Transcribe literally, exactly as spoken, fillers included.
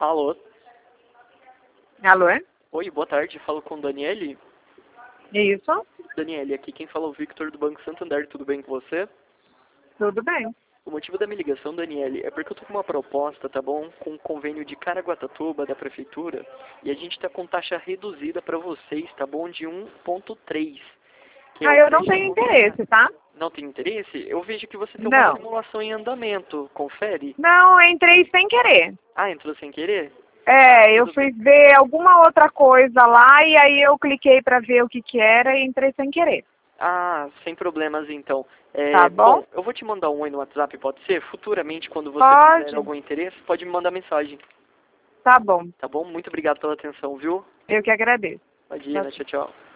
Alô? Alô, é? Oi, boa tarde. Falo com Daniele. Isso? Daniele, aqui quem fala é o Victor do Banco Santander. Tudo bem com você? Tudo bem. O motivo da minha ligação, Daniele, é porque eu tô com uma proposta, tá bom? Com um convênio de Caraguatatuba, da Prefeitura, e a gente tá com taxa reduzida para vocês, tá bom? De um ponto três. Que é Ah, o eu não tenho empréstimo- interesse, tá? Não tem interesse? Eu vejo que você tem uma Não. simulação em andamento. Confere? Não, eu entrei sem querer. Ah, entrou sem querer? É, Ah, eu tudo fui bem. ver alguma outra coisa lá e aí eu cliquei pra ver o que que era e entrei sem querer. Ah, sem problemas então. Tá É, bom? bom, eu vou te mandar um oi no WhatsApp, pode ser? Futuramente, quando você tiver Pode. algum interesse, pode me mandar mensagem, Tá bom. tá bom? Muito obrigado pela atenção, viu? Eu que agradeço. Tchau, Imagina, tchau. tchau, tchau.